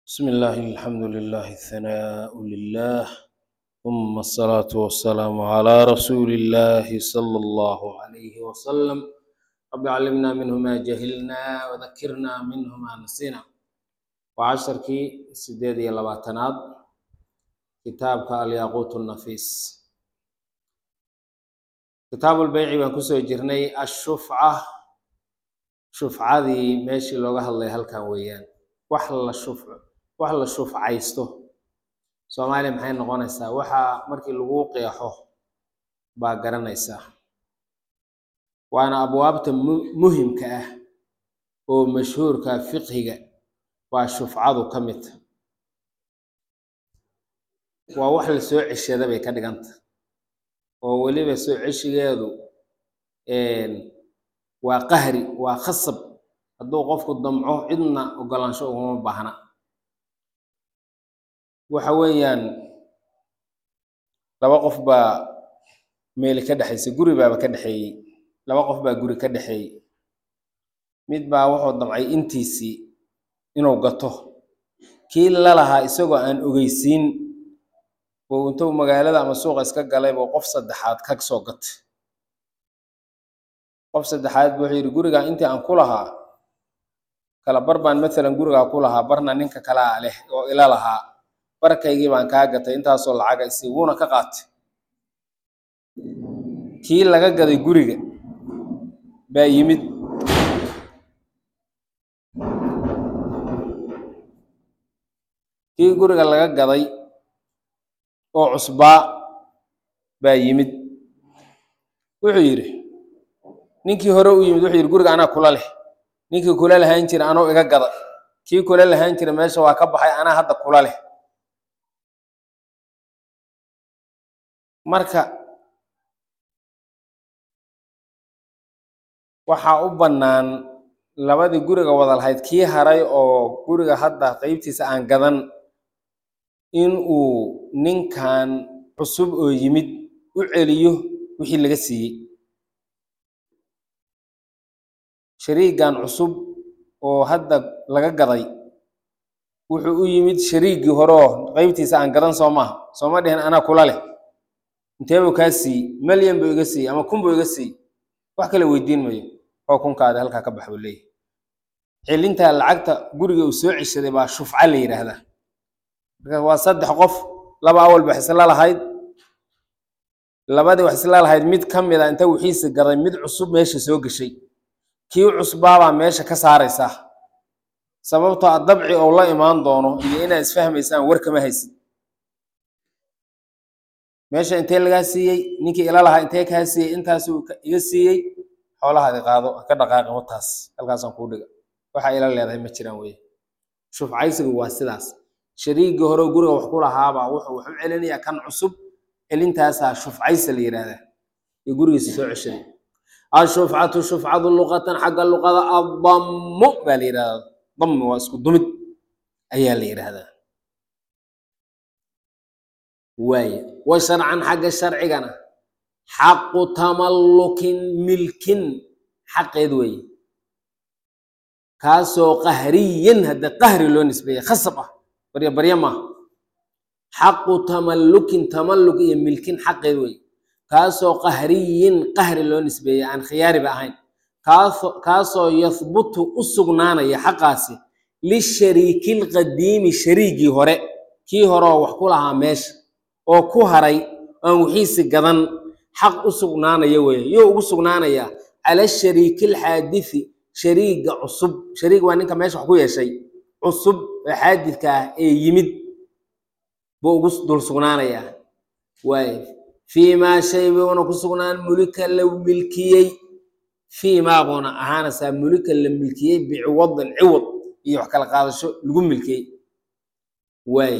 بسم الله الحمد لله الثناء لله ثم الصلاة والسلام على رسول الله صلى الله عليه وسلم رب علمنا منه ما جهلنا وذكرنا منه ما نسينا وعشركي سديدي لباتناد كتابك الياقوت النفيس كتاب البيع وكسو جرني الشفعة شفعة دي ماشي لوغا هلي هلكان ويان وحل الشفعة wax la shufcaysto Soomaaliya maxay noqonaysaa waxa markii lagu qeexo baa garanaysaa waana abwaabta muhiimka ah oo mashhuurka fiqhiga waa shufcadu kamid waa wax la soo cishada bay ka dhiganta oo waliba soo cishigeedu waa qahri waa khasab hadduu qofku damco cidna ogolaansho uma baahna waxa weeyaan laba qof baa meel ka dhaxaysa guri baa ka dhaxeeyay laba qof baa guri ka dhaxeeyay mid baa wuxuu damcay intiisi inuu gato kii la lahaa isagoo aan ogeysiin oo intuu magaalada ama suuqa iska galay oo qof saddexaad ka soo gatay qof saddexaad wuxuu yiri guriga intii aan ku lahaa kala barbaan mesela guriga ku lahaa barna ninka kala leh oo ila lahaa barkaygii baan ka gatay intaasoo lacag ay si wuuna ka qaatay kii laga gaday guriga baa yimid kii guriga laga gaday oo cusbaa baa yimid wuxuu yiri ninkii hore u yimid wuxuu yiri guriga anaa kula leh ninkii kula lahayn jira anoo iga gaday kii kula lahayn jira meesha waa ka baxay anaa hadda kula leh marka waxa u banaan labadii guriga wada lahayd kii haray oo guriga hadda qaybtiisa aan gadan in uu ninkan cusub oo yimid u celiyo wixii laga siiyay shariigan cusub oo hadda laga gaday wuxuu u yimid shariigii hore oo qaybtiisa aan gadan sooma dhihin anaa kula leh intee buu kaa siiyey malyan buu iga siiyey ama kun buu iga siiyey wax kale weydiin mayo oo kunkaada halkaa ka bax buu leeyahay celinta lacagta guriga uu soo cishaday baa shufca la yiraahdaa marka waa saddex qof laba awal baa isla lahayd labadii wax isla lahayd mid kamid ah inta wixiisa gaday mid cusub meesha soo gashay kii cusbaabaa meesha ka saaraysa sababtoo ah dabci oo la imaan doono iyo inaad isfahmaysaan war kama haysid meesha intee laga siiyay ninkii ila lahaa intee ka siiyay intaas uu iga siiyay xoolahaadi qaado ka dhaqaaqin wataas halkaas aan ku dhiga waxa ila leedahay ma jiraan way shufcaysigu waa sidaas shariigi hore guriga wax ku lahaaba wuxuu wax u celinayaa kan cusub celintaas shufcaysi la yiraahdaa ee gurigiisa soo ceshay ashufcatu shufcatu luqatan xagga luqada adammu baa la yiraahdaa damm waa isku dumid ayaa la yiraahdaa واي وشرعا حق الشرعنا حق تملك ملك حق يدوي كاسو قهريا هذا قهر لو نسبيه خصبه بريا ما حق تملك ملك حق يدوي كاسو قهريا قهر لو نسبيه عن خيار باهين كاسو يثبت اسغنانا يا حقاسي للشريك القديم شريكي هره كي هره wax ku lahaa meesha oo ku haray aan wixiisa gadan xaq u sugnaanaya weeyo ugu sugnaanaya ala shariikil haadithi shariiga cusub shariig waa ninka meesha wax ku yeeshay cusub haadithka ee yimid buu ugu dul sugnaanaya way fiima shay wana ku sugnaan mulka la milkiyay fiima buna ahaana sa mulka la milkiyay bi'wadan ciwad iyo wax kala qaadasho lagu milkiyay way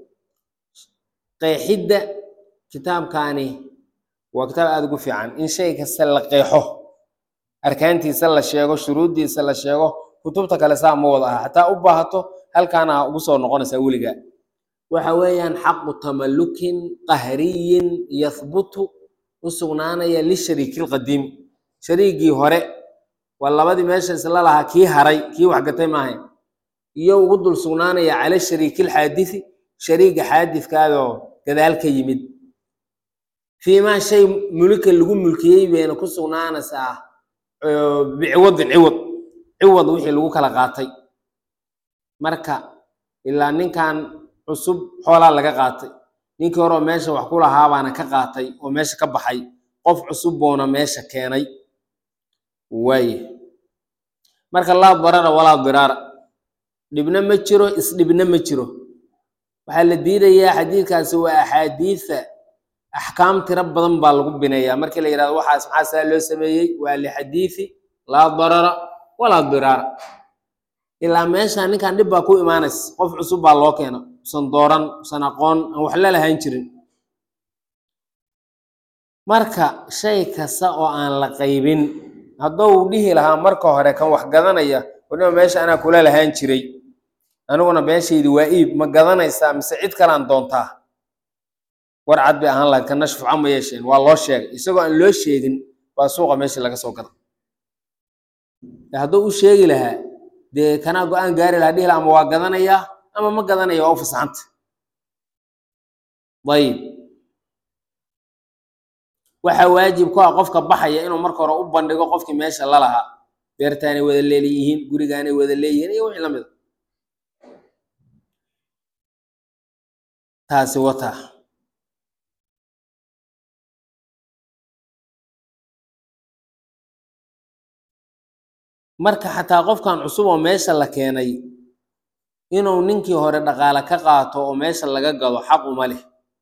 qeexida kitaabkaani waa kitaab aad ugu fiican in shay kasta la qeexo arkaantiisa la sheego shuruudiisa la sheego kutubta kale saa ma wada hataa u baahato halkaana ugu soo noqonaysa weliga waxa weeyaan xaqu tamallukin qahriyin yathbutu usugnaanaya li shariikil qadiim shariigii hore waa labadii meesha isla lahaa kii haray kii wax gatay maahay iyo ugu dul sugnaanaya cala shariikil xaadisi shariiga xaadifkaadoo gadaal ka yimid fiimaa shay mulika lagu mulkiyey bayna ku sugnaanaysaa biciwadin ciwad wixii lagu kala qaatay marka ilaa ninkan cusub xoolaa laga qaatay ninkii hore oo meesha wax ku lahaa baana ka qaatay oo meesha ka baxay qof cusub boona meesha keenay waaye marka laa darara walaa diraara dhibna ma jiro isdhibna ma jiro waxaa la diidayaa xadiidkaasi waa axaadiisa axkaam tiro badan baa lagu bineeyaa markii la yidhahdo waxaas maxaa saa loo sameeyey waa lixadiisi laa darara walaa diraara ilaa meesha ninkan dhib baa ku imaanaysa qof cusub baa loo keena usan dooran usan aqoon aan wax la lahayn jirin marka shay kasta oo aan la qaybin hadduu dhihi lahaa marka hore kan wax gadanaya wadnima meesha anaa kula lahaan jiray aniguna meeshaydi waa iib ma gadanaysaa mise cid kalaan doontaa war cad bay ahaan lahayd kana shufca ma yeesheen waa loo sheegay isagoo aan loo sheegin waa suuqa meeshii laga soo gada hadduu u sheegi lahaa dee kanaa go-aan gaari lahaa dhihi laha ama waa gadanayaa ama ma gadanaya waa u fasaxanta ayib waxaa waajib ku ah qofka baxaya inuu marka hore u bandhigo qofkii meesha la lahaa beertaanay wada leeyihiin gurigaanay wada leeyihiin iyo wixii lamida taasi wataa marka xataa qofkan cusub oo meesha la keenay inuu ninkii hore dhaqaale ka qaato oo meesha laga gado xaq uma leh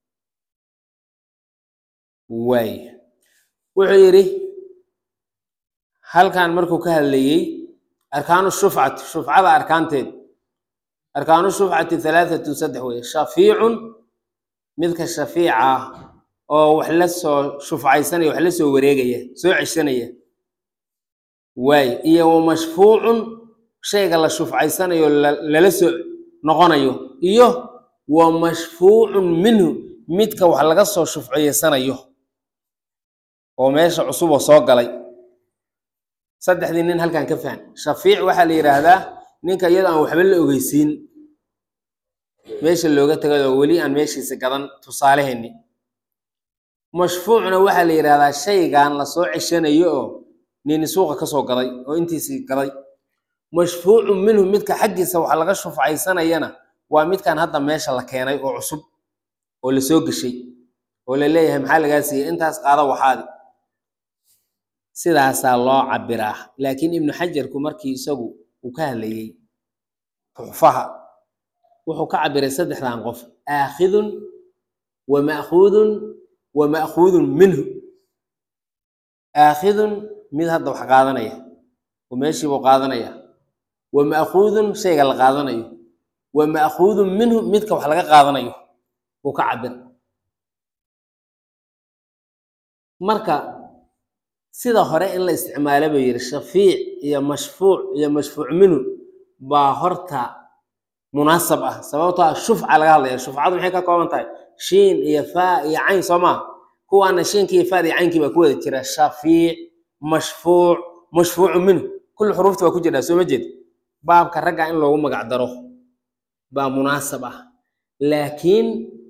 waay wuxuu yidhi halkan markuu ka hadlayey arkaanu shufcati shufcada arkaanteed arkaanu shufcati alaaatu saddex weye shafiicun midka shafiica ah oo wax la soo shufcaysanaya wax la soo wareegaya soo ceshanaya waay iyo wa mashfuucun shayga la shufcaysanayo lala soo noqonayo iyo wa mashfuucun minhu midka wax laga soo shufciyeysanayo oo meesha cusub oo soo galay saddexdii nin halkan ka fahan shafiic waxaa la yidhaahdaa ninka iyadoo aan waxba la ogeysiin meesha looga tagay oo weli aan meeshiisa gadan tusaaleheenni mashfuucna waxaa la yidhaahdaa shaygan la soo ceshanayo oo nini suuqa ka soo gaday oo intiisii gaday mashfuucun minhu midka xaggiisa waxa laga shufcaysanayana waa midkan hadda meesha la keenay oo cusub oo la soo geshay oo la leeyahay maxaa lagaa siiyey intaas qaada waxaadi sidaasaa loo cabiraa laakiin ibnu xajarku markii isagu uu ka hadlayey tuxfaha wuxuu ka cabiray saddexdan qof aakhidun wa ma'khuudun minhu aakhidun mid hadda wax qaadanaya oo meeshiibuu qaadanaya wa ma'khuudun shayga la qaadanayo wa ma'khuudun minhu midka wax laga qaadanayo wuu ka cabir marka sida hore in la isticmaalo buu yidhi shafiic iyo mashfuuc minhu baa horta munaasab ah sababtoo ah shufca laga hadlaya shufcadu maxay ka kooban tahay shiin iyo faa iyo cayn soo maa kuwaana shiinkii iyo faada iyo caynkii baa ku wada jira shafiic mashfuucu minhu kulli xuruufta waa ku jirtaa soo ma jeed baabka ragga in loogu magac daro baa munaasab ah laakiin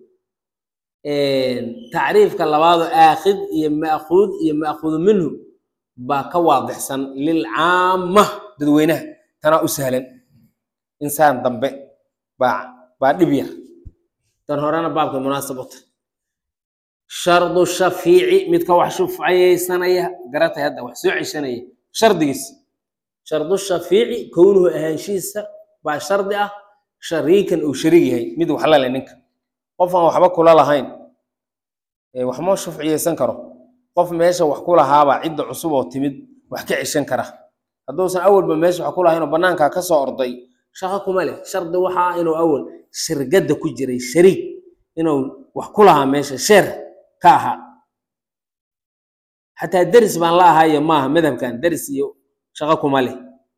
tacriifka labaado aakhid iyo ma'khuudu minhu baa ka waadixsan lilcaama dadweynaha tanaa u sahlan insaan dambe baa dhib yar tan horena baabka munaasab u tahay shardu shafiici midka wax shufcayeysanaya garatay hadda wax soo ceshanaya shardigiis shardu shafiici kownuhu ahaanshihiisa baa shardi ah shariikan uu shariig yahay mid wax la leh ninka qof aan waxba kula lahayn wax ma shufciyeysan karo qof meesha wax ku lahaabaa cidda cusub oo timid wax ka ceshan kara hadduusan awalba meesha wax ku lahayn oo bannaankaa ka soo orday shaqo kuma leh shardi waxaa inuu awal shirgadda ku jiray shariig inuu wax ku lahaa meesha sheer ka ahaa xataa deris baan la ahaayo maaha madhabkan deris iyo shaqo kuma leh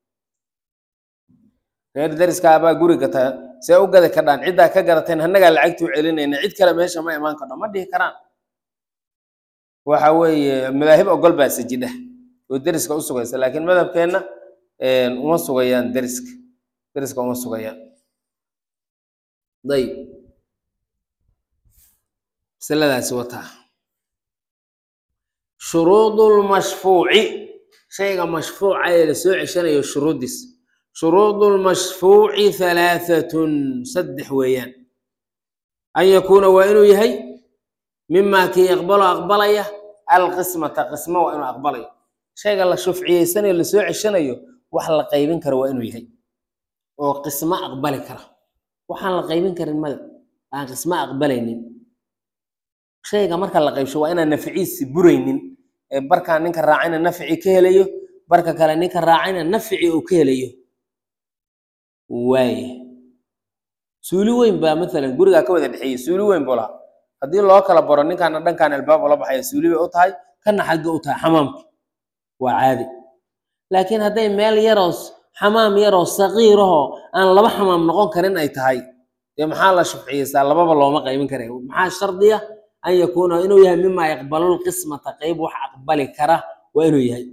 reer deriskaabaa guri gataa see u gadi kadhaan ciddaa ka gadateen annagaa lacagtuu celinayna cid kale meesha ma imaan kardho ma dhihi karaan waxa weeye madaahib ogol baa sajidha oo deriska u sugaysa laakiin madhabkeenna uma sugayaan deriska درس كون سوغيا طيب سلة سوتها شروط المشفوع شيء مشفوع على سوء عشان الشروط ديس شروط المشفوع ثلاثة سد حويان أن يكون وإنه يهي مما كي أقبليه القسمة قسمة وإنه أقبليه شيء قال شفعي سنة اللي سوء عشان وحل قيبين كرا وإنه يهي وقسمة أقبل كرا وحل قيبين كرا المدى عن قسمة أقبلين شيء مركا la qaybsho waa inaan nafciisi buraynin ee barka ninka raacayna nafci ka helayo barka kale ninka raacayna nafci uu ka helayo way suuli weyn baa mesela guriga ka wada dhaxeeyay suuli weyn bola hadii loo kala baro ninkan dhankan albaab la baxay suuli bay u tahay kana xagga u tahay xamaamka waa caadi laakiin haday meel yaroos xamaam yaroos saqiiraho aan laba xamaam noqon karin ay tahay ee maxaa la shufciyeysaa lababa looma qaybin karay maxaa shardiya أن يكون إنه يهم مما يقبل القسمة قيب وأقبل كره وإنه يهي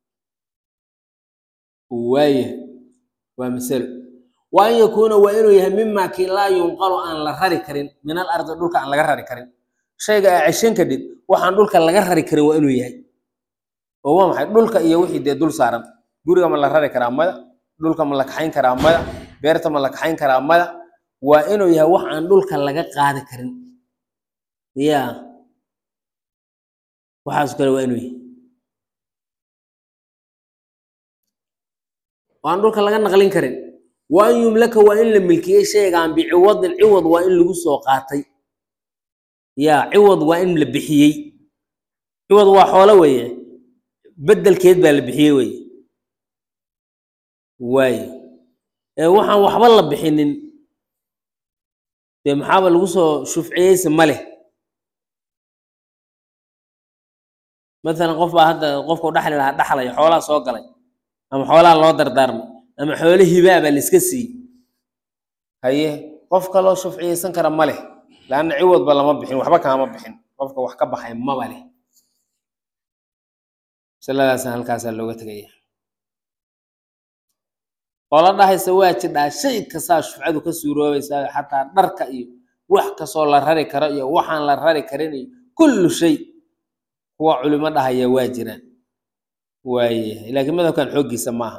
ومثل وأن يكون وإنه يهم مما كي لا ينقل أن لغري كرين من الأرض دولك أن لغري كرين شيء عشان كديد وحن دولك لغري كرين وإنه يهي وهو محي دولك إيه وحي دي دول سارن دولك من لغري كرام ماذا دولك من لكحين كرام ماذا بيرت من لكحين كرام ماذا وإنه يهي وحن دولك لغا قاد كرين يا وحاسك وينوي وان دولك laga naqlin karin waa yumlaka waa in la milkiyo shaygan bi'awad al-awad waa in lagu soo qaatay ya awad waa in la bixiyay awad waa xoolo weeye bedelkeed baa la bixiyay weeye waxaan waxba la bixinin de maxaa lagu soo shufciyeysa male مثلا قف هذا قف دحل لها دحلي xoolaha soo galay ama xoolaha loo dardaarmay ama xoolo hibaaba la iska sii haye qofka loo shufciyeysan kara ma leh laan ciwad ba lama bixin waxba kaama bixin qofka wax ka baxay ma bale sallallahu halkaas looga tagay qola dhahaysa waa jidhaa shay kasta shufcadu ka suuroobaysa xataa dharka iyo wax ka soo la rari karo iyo waxaan la rari karin kullu shay هو علماء هي واجرا واي لكن ماذا كان حقي سماها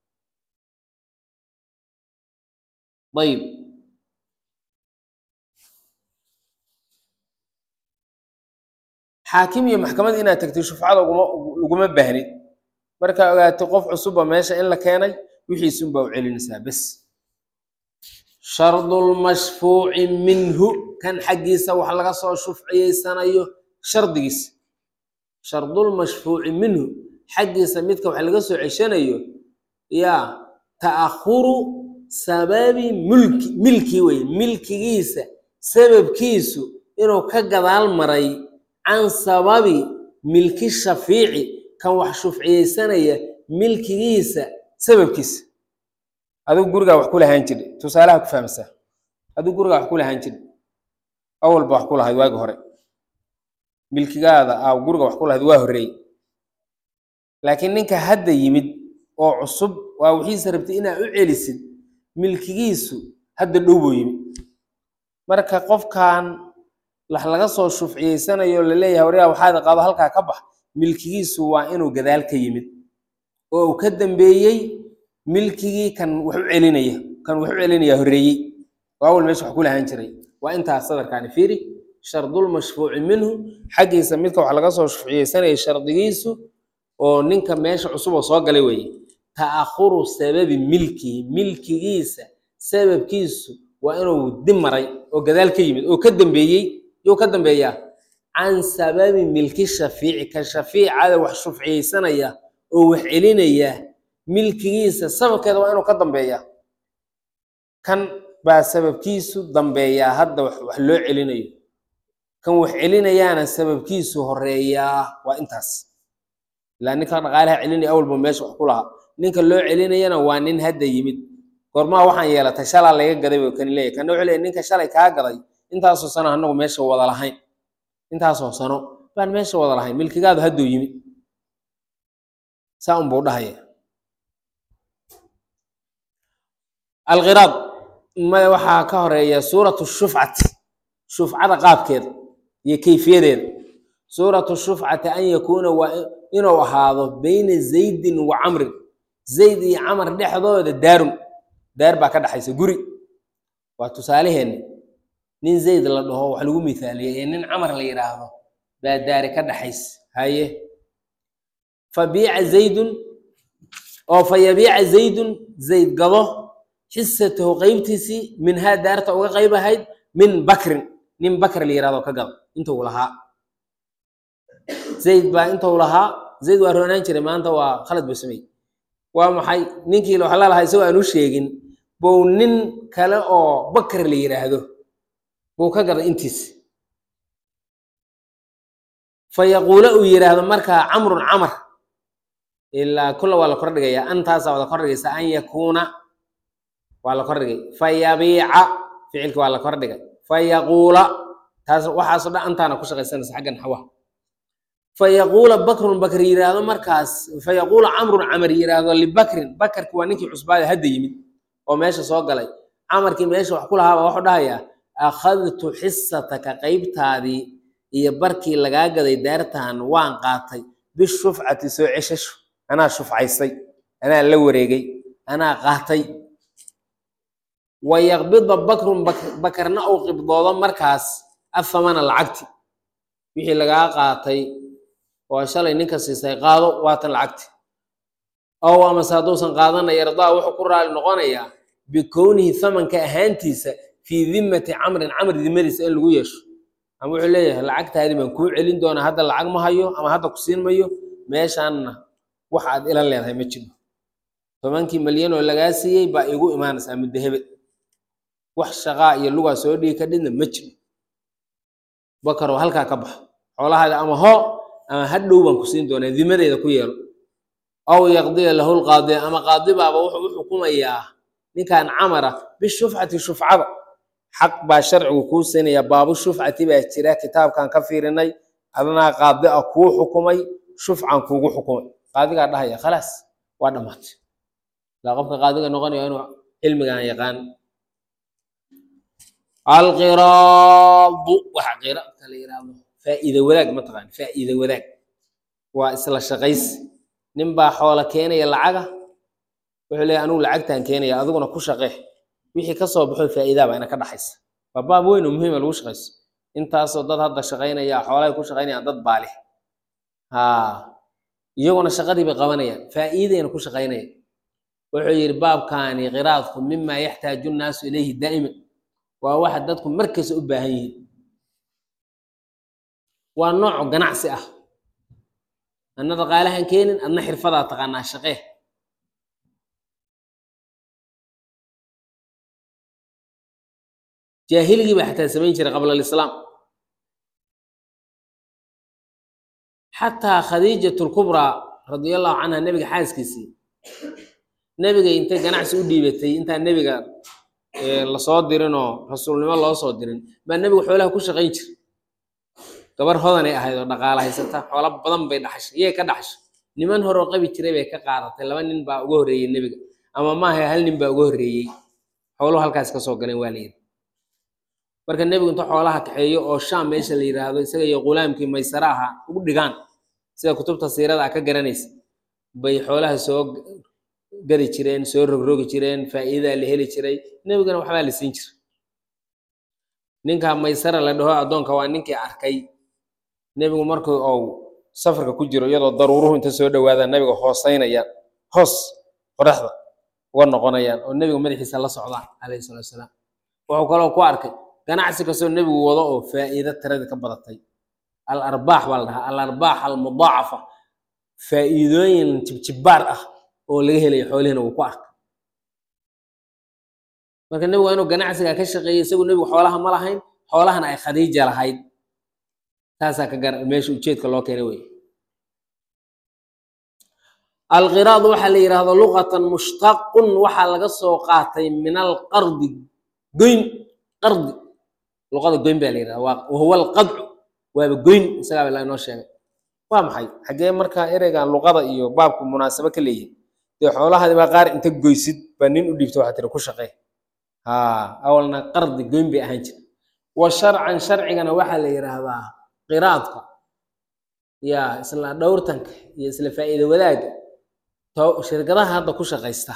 طيب حاكمية محكمة إنها تكتشف على لقمة بهني مركا تقف عصوبة ماشي إلا كاني وحي سنبا وعلي نساء بس شرط المشفوع منه كان حقي سوى حلقة صو شفعي سنة شرط شرط المشفوع منه حق سميتك وحلقة سو عشانيو يا تأخر سبب ملكي وي ملكي جيسة سبب كيسو إنه كجدال مري عن سبب ملكي الشفيعي كان وحشوف عيسانية ملكي جيسة سبب كيس هذا جورجا وحكولها هنجد تسألها كفامسة هذا جورجا وحكولها هنجد أول بحكولها يواجه هري milkigaada aa guriga wax ku lahayd waa horeey laakiin ninka hadda yimid oo cusub waa wixii rabtay inaa u celisid milkigiisu hadda dhow yimid marka qofkan laga soo shufciyeysanayo la leeyahay wariya waxaad qaado halka ka bax milkigiisu waa inuu gadaal ka yimid oo uu ka dambeeyay milkigii kan wax u celinaya horeeyay waa awal meesha wax ku lahaan jiray waa inta sadarkan fiiri شرط المشفوع منه حق يسميتك وحلقة صو شفعية سنة شرطيسو وننك ماشي عصوبة صاقة لوي تأخر سبب ملكي جيسة سبب كيسو وإنه دمري وكذلك يمد وكدم بيي عن سبب ملك الشفيع كشفيع على وح شفعية سنة وحلين إياه ملكي جيسة سبب كذا وإنه كدم بيي كان بسبب كيسو دم بيي هذا وحلو عليني كان وحلينا يانا سبب كيسو هرية وانتاس لأنك قالها عليني أول بمباش وحكولها نينك اللو علينا يانا وانين هدا يمد قرما وحان يالا تشالا لغا قدبي وكان ليه كان نوع ليه نينك شالا كا قدي انتاسو سنة هنو ماشا وضا لحين انتاسو سنة بان ماشا وضا لحين ملكي قادو هدو يمد ساهم بوضا هيا alqiraad ma waxaa ka horeeya suuratu shufcati shufcada qaabkeeda iyo kayfiyadeeda suuratu shufcati an yakuuna waa inuu ahaado bayna zaydin wa camrin zayd iyo camar dhexdooda daarun daar baa ka dhaxaysa guri waa tusaalaheeni nin zayd la dhaho wax lagu mithaaliyey ee nin camar la yidhaahdo baa daari ka dhaxays haye fabiica zaydun oo fayabiica zaydun zayd gado xisatahu qaybtiisii minhaa daarta uga qayb ahayd min bakrin nin bakr la yidhahdo ka gado intuu lahaa zayd baa intuu lahaa zayd waa roonaan jiray maanta waa khalad buu sameeyey waa maxay ninkii wax la lahaa isagoo aan u sheegin buu nin kale oo bakr la yidhaahdo buu ka gaday intiis fayaquula uu yidhaahdo markaa camrun camar ilaa kula waa la kordhigayaa antaasaa wada kordhigaysa an yakuuna waa la kordhigay fayabiica ficilki waa la kordhigay fayaquula taas waxaasoo dhan antaana ku shaqaysanaysa xaggan xawa fayaquula bakrun bakr yidhaahdo markaas fayaquula camrun camar yidhaahdo libakrin bakarki waa ninkii cusbaada hadda yimid oo meesha soo galay camarkii meesha wax ku lahaaba waxuu dhahayaa akhadtu xisataka qaybtaadii iyo barkii lagaa gaday daartan waan qaatay bishufcati soo ceshasho anaa shufcaystay anaa la wareegay anaa qaatay wayaqbida bakrun bakarna uu qibdoodo markaas athamana lacagti wixii lagaa qaatay oo shalay ninka siisay qaado waatan lacagti ow amase hadduusan qaadana yardaa wuxuu ku raali noqonayaa bikownihi thamanka ahaantiisa fii dimmati camrin camr dimadiisa in lagu yeesho ama wuxuu leeyahay lacagtaadi baan kuu celin doonaa hadda lacag ma hayo ama hadda ku siin mayo meeshaanna wax aad ila leedahay ma jiro 10 milyan oo lagaa siiyey baa igu imaanaysaa muddo hebel wax shaqaa iyo lugaa soo dhigi ka dhidna ma jiro bakaro halkaa ka baxo xoolahaada ama hoo ama hadhow baan ku siin doonaa dimadeeda ku yeelo aw yaqdiya lahu lqaadi ama qaadi baaba wuxuu u xukumayaa ninkan camara bishufcati shufcada xaq baa sharcigu kuu siinaya baabu shufcati baa jira kitaabkan ka fiirinay adnaa qaadi ah kuu xukumay shufcan kuugu xukumay qaadigaa dhahaya khalaas waa dhammaatay laa qofka qaadiga noqonaya inuu cilmigan yaqaan alqiraadu waxa qiraadka la yidhaahdo faa'iida wadaag ma taqaan faa'iida wadaag waa isla shaqaysi nin baa xoola keenaya lacaga wuxuu leeyahay anugu lacagtaan keenaya adiguna ku shaqee wixii ka soo baxo faa'iidaa baa ina ka dhaxaysa waa baab weyn oo muhiim ah lagu shaqayso intaasoo dad hadda shaqaynaya xoolahay ku shaqaynayaan dad baa leh iyaguna shaqadii bay qabanayaan faa'iidayna ku shaqaynayaan wuxuu yidhi baabkaani qiraadku mimaa yaxtaaju nnaasu ilayhi daa'iman waa waxa dadku markasta u baahan yihiin waa nooc ganacsi ah anna dhaqaalahan keenin adna xirfadaa taqaanaa shaqee jaahiligii baa xataa samayn jiray qabla alislaam xataa khadiijatu lkubraa radiallahu canha nebiga xaaskiisii nebiga intay ganacsi u dhiibatay intaan nebiga lasoo dirinoo rasuulnimo loo soo dirin baa nebigu xoolaha ku shaqayn jiray gabar hodanay ahayd oo dhaqaala haysata xoolo badan bay dhaxashay iyay ka dhaxashay niman horoo qabi jiray bay ka qaadatay 2 nin baa uga horreeyey nebiga ama maaha 1 nin baa uga horreeyey xooluhu halkaas ka soo galeen waa la yidhi marka nebigu inta xoolaha kaxeeyo oo shaam meesha la yidhaahdo isaga iyo qulaamkii maysara ahaa ugu dhigaan sida kutubta siirada ka garanaysa bay xoolaha soo gadi jireen soo rogrogi jireen faa'iidaa la heli jiray nebigana waxbaa la siin jiray ninka maysara la dhaho addoonka waa ninkii arkay nebigu markuu uu safarka ku jiro iyadoo daruuruhu inta soo dhawaadaan nebiga hoosaynayaan hoos qoraxda uga noqonayaan oo nebiga madaxiisa la socdaan calayhi salaatu wasalaam wuxuu kaloo ku arkay ganacsi kastoo nebigu wado oo faa'iido tiradii ka badatay alarbaax baa la dhahaa alarbaax almudaacafa faa'iidooyin jibjibaar ah oo laga helayo xoolihina wuu ku arkay marka nebigu waa inuu ganacsiga ka shaqeeyey isagu nebigu xoolaha ma lahayn xoolahana ay khadiija lahayd taasaa ka gara meesha ujeedka loo keenay wey alqiraadu waxaa la yidhaahdo luqatan mushtaqun waxaa laga soo qaatay min alqardi goyn qardi luqada goyn baa la yidhahda wahuwa alqadcu waaba goyn isagaaba la inoo sheegay waa maxay xaggee markaa ereygan luqada iyo baabku munaasabo ka leeyihin dee xoolahaadi baa qaar inta goysid baa nin u dhiibto waxaa tiri ku shaqee awalna qardi goyn bay ahaan jira wa sharcan sharcigana waxaa la yidhaahdaa qiraadka ya isla dhowrtanka iyo isla faa'iido wadaagga shirkadaha hadda ku shaqaysta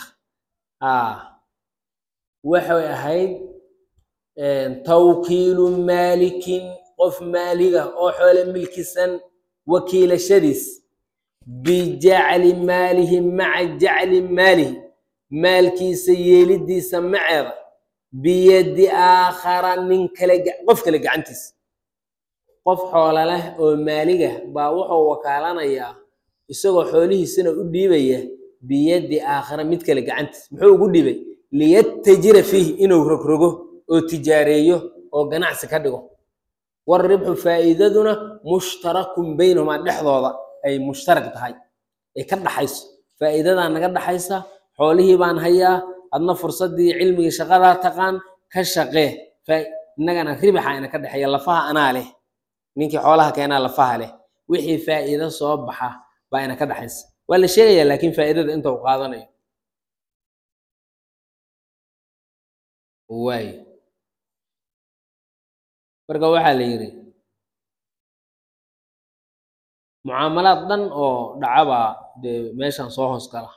waxay ahayd tawkiilu maalikin qof maaliga oo xoole milkisan wakiilashadiis bijacli maalihi maca jacli maalihi maalkiisa yeelidiisa maceeda biyadi aakhara nin kale qof kale gacantiisa qof xoola leh oo maaliga baa wuxuu wakaalanayaa isagoo xoolihiisana u dhiibaya biyadi aakhara mid kale gacantiis muxuu ugu dhiibay liyatajira fiihi inuu rogrogo oo tijaareeyo oo ganacsi ka dhigo والربح فائدتنا مشترك بينهما dhexdooda ay mushtarak tahay ee ka dhaxayso faa'iidada naga dhaxaysa xoolihii baan hayaa adna fursadii cilmiga shaqada taqaan ka shaqee inagana ribaxa ina ka dhaxaya lafaha anaa leh ninkii xoolaha keenaa lafaha leh wixii faa'iido soo baxa baa ina ka dhaxaysa wala sheegaya laakiin faa'iidada inta uu qaadanayo way marka waxaa la yiri mucaamalaad dhan oo dhacaba dee meeshan soo hoos gala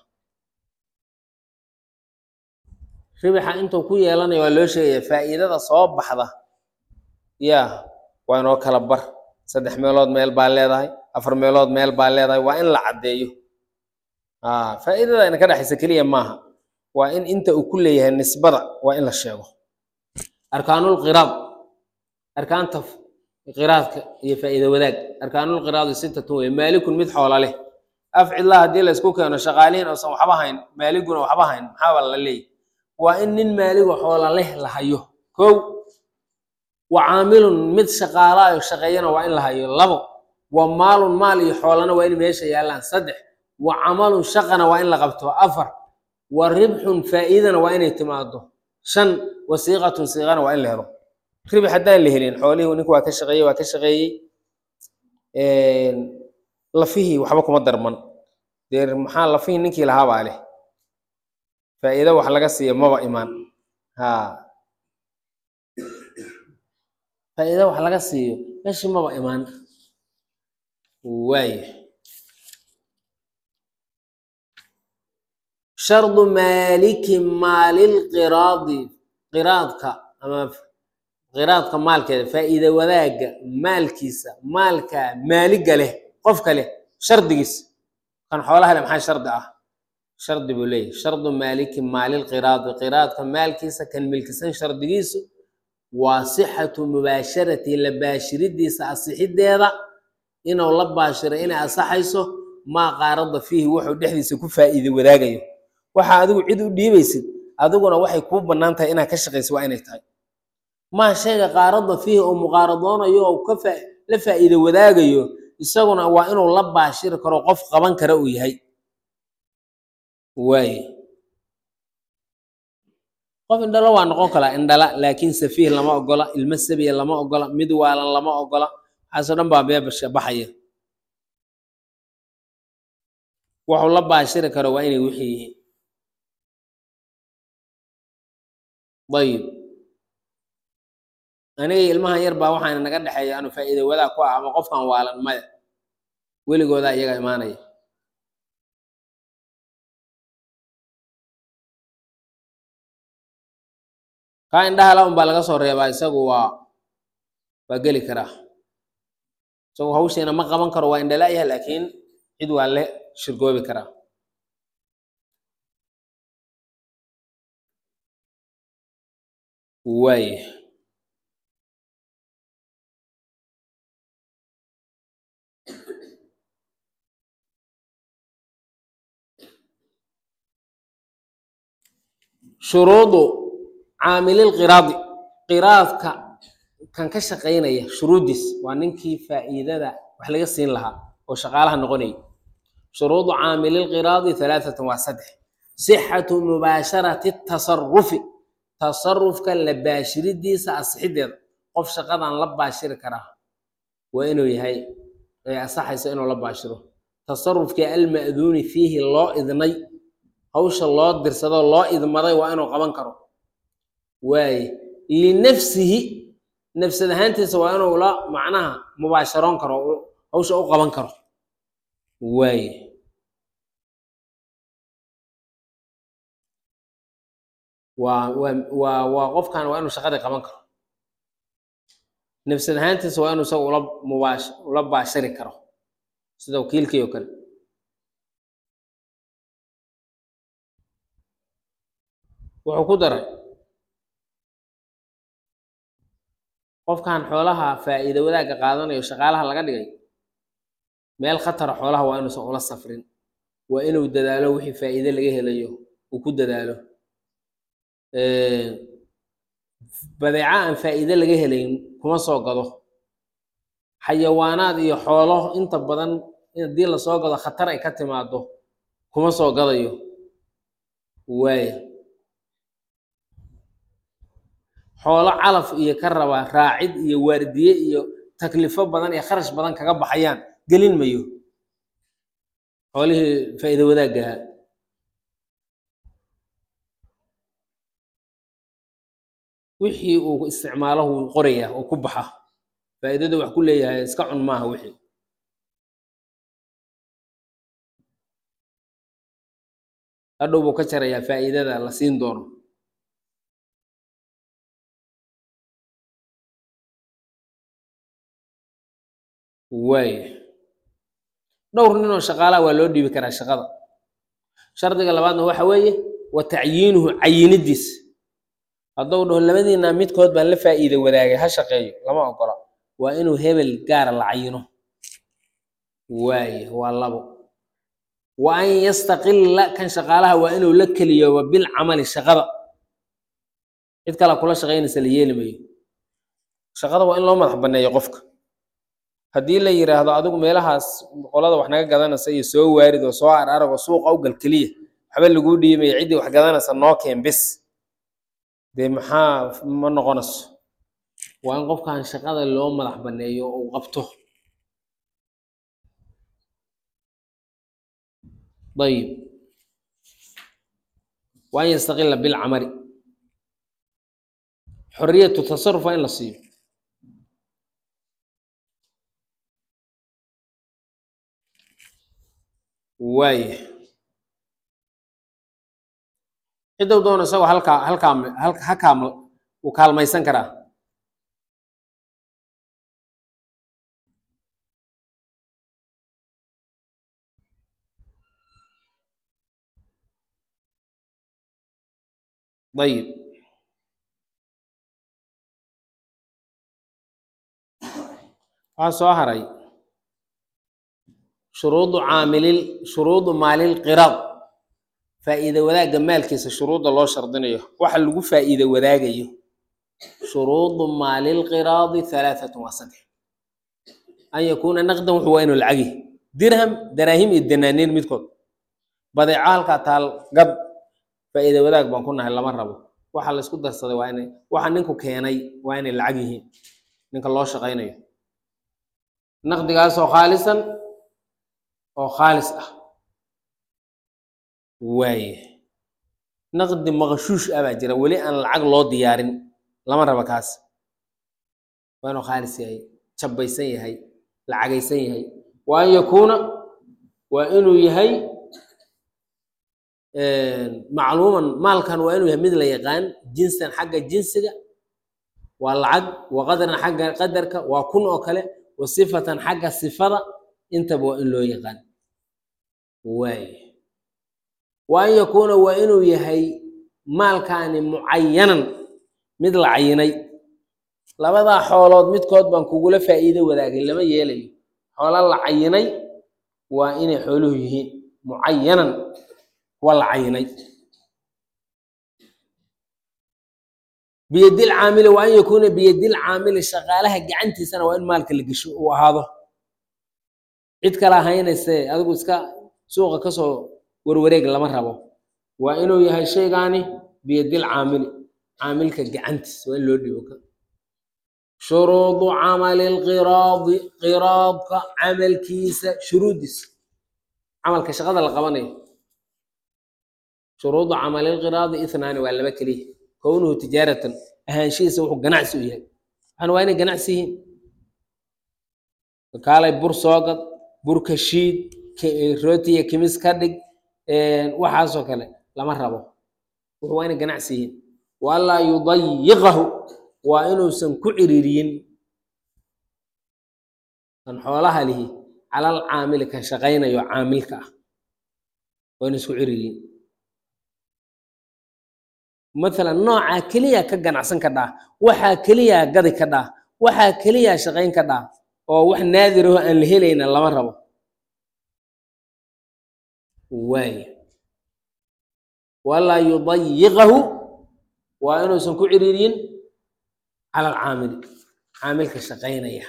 ribaxa intuu ku yeelanayo waa loo sheegaya faa'iidada soo baxda ya waa inoo kala bar 3 meelood meel baa leedahay 4 meelood meel baa leedahay waa in la caddeeyo faa'iidada ina ka dhaxaysa keliya maaha waa in inta uu ku leeyahay nisbada waa in la sheego arkaanul qiraad arkaanta qiraadka iyo faa'iido wadaag arkaanul qiraad 6 way maalikun mid xoola leh afcillah hadii la isku keeno shaqaaliin oo san waxba hayn maaliguna waxba hayn maxaa la leeyahay waa in nin maaligu xoola leh la hayo kow wa caamilun mid shaqaala oo shaqeeyana waa in la hayo labo wa maalun maal iyo xoolana waa in meesha yaalaan saddex wa camalun shaqana waa in la qabto afar wa ribhun faa'iidana waa inay timaado shan wasiiqatun siiqana waa in la helo ribi haddaan la helin xoolihii ninku waa ka shaqeeyey lafihii waxba kuma darman deer maxaa lafihii ninkii lahaa baa leh faa'iido wax laga siiyo maba imaan faa'iido wax laga siiyo meeshii maba imaan waay shardu maaliki maalil qiraadi qiraadka ama qiraadka maalkeeda faa'iido wadaaga maalkiisa maalka maaliga leh qofka leh shardigiisa kan xoolaha leh maxaa shardi ah shardi buu leeyahay shardu maaliki maalil qiraad qiraadka maalkiisa kan milkisan shardigiisu waa sixatu mubaasharati la baashiridiisa asixideeda inuu la baashiro inay asaxayso maa qaarada fiihi wuxuu dhexdiisa ku faa'iido wadaagayo waxa adigu cid u dhiibaysid adiguna waxay kuu bannaan tahay inaad ka shaqayso waa inay tahay ما شيء قارض فيه أو مقارضون أو كفى لفا إذا وذاقيه يساقنا وإنه لبا شركة رقف قبان كرأوي هاي واي قف إن دلوا عن قوكلا إن دلا لكن سفيه لما أقولا المسبي لما أقولا مدوالا لما أقولا حسنا بابيا بحيه وحو لبا شركة روائني وحيه طيب aniga ilmaha yar baa waxaan naga dhaxeeyaa anu faa'iido wada ku ah ama qofkan waalan maya weligooda iyaga imaanaya ka indhaha la baa laga soo reebaa isagu waa geli karaa isagu hawsheena ma qaban karo waa indhalaayaha laakiin cid waa le shirgoobi karaa waay شروط عامل القراض قراضك كان كشقينيا شروطيس وانكي فائده wax laga siin lahaa oo shaqaalaha noqonay شروط عامل القراض 3 و7 صحة مباشرة التصرف تصرف كلا باشرديس اصحيده qof shaqadan la baashir kara waa inuu yahay ay asaxayso inuu la baashiro tasarrufka al ma'dun fihi loo idnay hawsha loo dirsado loo idmaday waa inuu qaban karo waaye linafsihi nafsad ahaantiisa waa inuu la macnaha mubaasharoon karo hawsha u qaban karo waaye waa qofkan waa inuu shaqadii qaban karo nafsad ahaantiisa waa inuu isaga ula baashari karo sida wakiilkii oo kale wuxuu ku daray qofkan xoolaha faa'iido wadaagga qaadanayo shaqaalaha laga dhigay meel khatara xoolaha waa inuusan ula safrin waa inuu dadaalo wixii faa'iido laga helayo uu ku dadaalo badeeca aan faa'iido laga helayn kuma soo gado xayawaanaad iyo xoolo inta badan haddii lasoo gado khatar ay ka timaado kuma soo gadayo waaya xoolo calaf iyo ka rabaa raacid iyo waardiye iyo taklifo badan iyo kharash badan kaga baxayaan gelin mayo xoolihii faa'iido wadaagaha wixii uu isticmaalo wuu qoraya oo ku baxa faa'iidada wax ku leeyahay iska cun maaha wixii hadhow buu ka jarayaa faa'iidada la siin doono waaya dhowr nin oo shaqaalaha waa loo dhiibi karaa shaqada shardiga labaadna waxa weeye wa tacyiinuhu cayinidiis hadduu dhaho labadiina midkood baan la faa'iido wadaagay ha shaqeeyo lama ogola waa inuu hebel gaara la cayino waaye waa labo wa an yastaqilla kan shaqaalaha waa inuu la keliyooba bilcamali shaqada cid kale kula shaqaynaysa la yeeli mayo shaqada waa in loo madax banneeyo qofka haddii la yiraahdo adigu meelahaas qolada wax naga gadanaysa iyo soo waarid oo soo ararag oo suuqa u gal keliya waxba laguu dhiibaya ciddii wax gadanaysa noo keen bis dee maxaa ma noqonayso waa in qofkan shaqada loo madax banneeyo oo uu qabto ayib waa an yastaqila bilcamali xoriyatu tasaruf waa in la siiyo waaye cidow doono isagoo halkaa uu kaalmaysan karaa ayib waxaa soo haray shuruudu maalil qiraad faa'iido wadaagga maalkiisa shuruudda loo shardinayo waxa lagu faa'iido wadaagayo shuruudu maalil qiraadi halaaatun waa saddex an yakuuna naqdan wuxuu waa inuu lacagi dirham daraahim iyo danaaniir midkood badeeco halkaa taal gad faa'iido wadaag baan ku nahay lama rabo waxa la isku darsaday waa inay waxa ninku keenay waa inay lacag yihiin ninka loo shaqaynayo naqdigaasoo khaalisan oo khaalis ah waaye naqdi maqshuush ah baa jira weli aan lacag loo diyaarin lama raba kaas waa inuu khaalis yahay jabbaysan yahay lacagaysan yahay wa an yakuuna waa inuu yahay macluuman maalkan waa inuu yahay mid la yaqaan jinsan xagga jinsiga waa lacag wa qadaran xagga qadarka waa kun oo kale wa sifatan xagga sifada intaba waa in loo yaqaan waaye wa an yakuuna waa inuu yahay maalkaani mucayanan mid la cayinay labadaa xoolood midkood baan kugula faa'iido wadaagay lama yeelayo xoola la cayinay waa inay xooluhu yihiin mucayanan kuwa la cayinay biyadil caamili wa an yakuuna biyadil caamili shaqaalaha gacantiisana waa in maalka la gesho uu ahaado cid kala haynayse adigu iska suuqa kasoo warwareeg lama rabo waa inuu yahay shaygaani biyadil caamili caamilka gacantiis waa in loo dhibo shuruudu camali lqiraadi qiraadka camalkiisa shuruudiisa camalka shaqada la qabanayo shuruudu camalilqiraadi ithnaani waa laba keliya kownuhu tijaaratan ahaanshihiisa wuxuu ganacsi u yahay waxaan waa inay ganacsi yihiin kaalay bur soogad burka shiid rootiya kimis ka dhig waxaasoo kale lama rabo wuxuu waa inay ganacsi yihiin walaa yudayiqahu waa inuusan ku ciriiriyin kan xoolaha lihi calal caamili kan shaqaynayo caamilka ah waa inu isku ciriiriyin maalan noocaa keliya ka ganacsan ka dhaa waxaa keliya gadi ka dhaa waxaa keliya shaqayn ka dhaa oo wax naadiraho aan la helayna lama rabo waaya walaa yudayiqahu waa inuusan ku ciriiriyin cala alcaamili caamilka shaqaynaya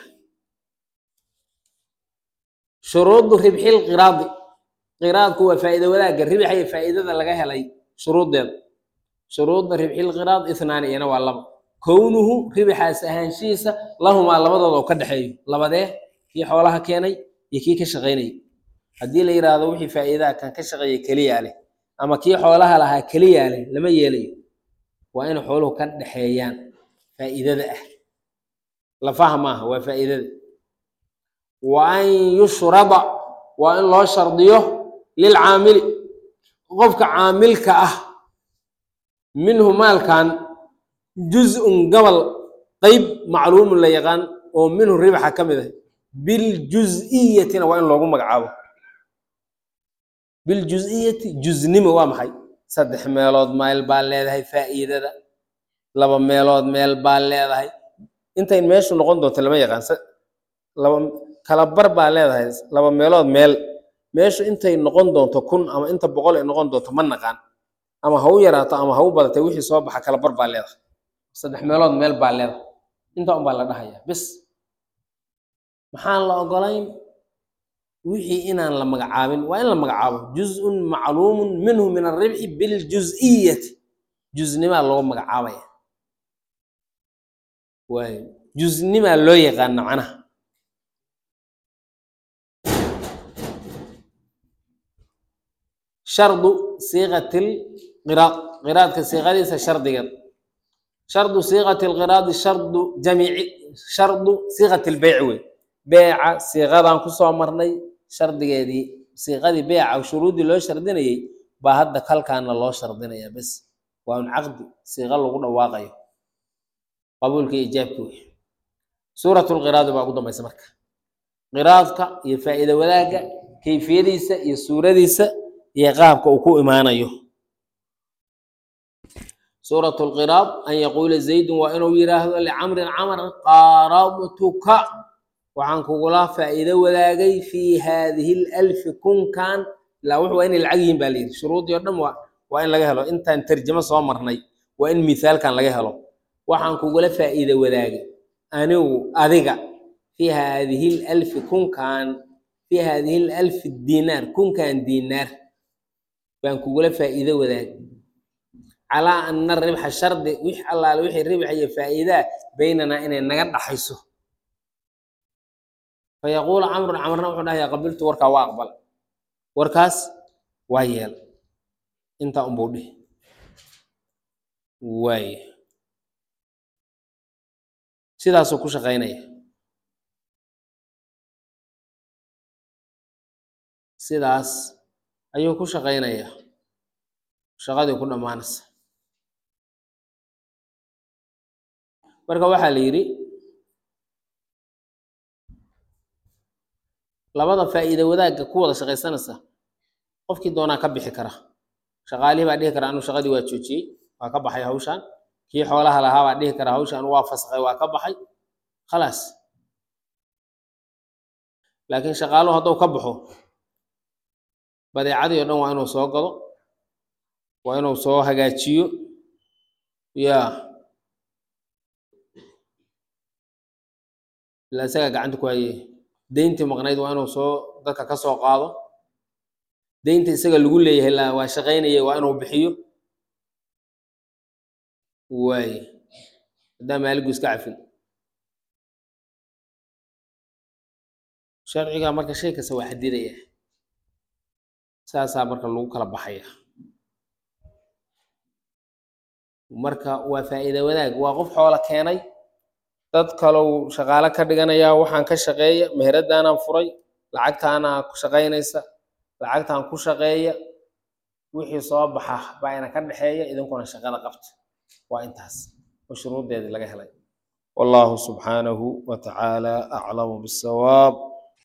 shuruudu ribxil qiraadi qiraadku waa faa'iida wadaagga ribixa iyo faa'iidada laga helay shuruuddeeda shuruuda ribxil qiraad ithnaani iyana waa laba kownuhu ribixaas ahaanshihiisa lahumaa labadooda oo ka dhexeeyo labadee kii xoolaha keenay iyo kii ka shaqaynayay haddii la yidhaahdo wixii faa'iidaha kan ka shaqeeya keliyaa leh ama kii xoolaha lahaa keliyaa leh lama yeelayo waa inay xooluhu ka dhexeeyaan faa'iidada ah lafaha maaha waa faa'iidada wa an yushrada waa in loo shardiyo lilcaamili qofka caamilka ah minhu maalkan juz-un gobol qeyb macluumun la yaqaan oo minhu ribaxa ka mid ah biljuz-iyatina waa in loogu magacaabo biljuz-iyati juznimo waa maxay 3 meelood meel baa leedahay faa'iidada 2 meelood meel baa leedahay intay meeshu noqon doonto lama yaqaan kala bar baa leedahay 2 meelood meel meeshu intay noqon doonto 1000 ama inta 100 ay noqon doonto ma naqaan ama ha u yaraato ama ha u badatay wixii soo baxa kala bar baa leedahay 3 meelood meel baa leedahay inta un baa la dhahayaa bis maxaan la ogolayn wixii inaan la magacaabin waa in la magacaabo juz-un macluumun minhu min arribxi biljuz-iyati juznimaa loo magacaabaya waay juznimaa loo yaqaana macnaha shardu siiqatil qiraad qiraadka siiqadiisa shardigeed shardu siiqati lqiraadi shardu siiqati lbeyci wey beeca siiqadaan kusoo marnay shardigeedii siiqadii beeca shuruuddii loo shardinayay baa hadda kalkaana loo shardinaya bes waa un caqdi siiqa lagu dhawaaqayo qabuulka iyo ijaabka wey suuratu lqiraadi baa ugu dambaysa marka qiraadka iyo faa'iida wadaagga kayfiyadiisa iyo suuradiisa iyo qaabka uu ku imaanayo suuratu lqiraad an yaquula zaydun waa inuu yidhaahdo licamrin camar qaarabtuka waxaan kugula faa'iido wadaagay fii haadihi lalfi kunkan ilaa wuxu waa inay lacag yihiin baa layidhi shuruudii o dhan waa in laga helo intaan tarjamo soo marnay waa in mithaalkan laga helo waxaan kugula faa'iido wadaagay anigu adiga fii haadihi lalfi kunkan fii haadihi lalfi diinaar kunkan diinaar baan kugula faa'iido wadaagay calaa ana ribxa shardi wix allaale wixii ribxa iyo faa'iidaa baynanaa inay naga dhaxayso fayaquulu camrun camarna wuxuu dhahayaa qabiltu warkaa waa aqbal warkaas waa yeel intaa unbuu dhihi waaye sidaasuu ku shaqaynaya sidaas ayuu ku shaqaynayaa shaqadii ku dhammaanaysa marka waxaa la yidhi labada faa'iida wadaagga ku wada shaqaysanaysa qofkii doonaa ka bixi kara shaqaalihii baa dhihi kara anuu shaqadii waa joojiyey waa ka baxay hawshaan kii xoolaha lahaa baa dhihi kara hawshaan waa fasakhay waa ka baxay khalaas laakiin shaqaaluhu hadduu ka baxo badeecadii o dhan waa inuu soo gado waa inuu soo hagaajiyo ya ilaa isagaa gacanta ku hayay deyntii maqnayd waa inuu soo dadka ka soo qaado deynta isaga lagu leeyahay waa shaqaynaya waa inuu bixiyo waaye haddaa maaligu iska cafin sharciga marka shay kasta waa xadidaya saasaa marka lagu kala baxaya marka waa faa'iido wadaag waa qof xoola keenay dad kalow shaqaale ka dhiganayaa waxaan ka shaqeeya meheradaanaan furay lacagtaanaa ku shaqaynaysa lacagtaan ku shaqeeya wixii soo baxa baa ina ka dhexeeya idinkuna shaqada qabta waa intaas oo shuruudeedii laga helay والله سبحانه وتعالى أعلم بالصواب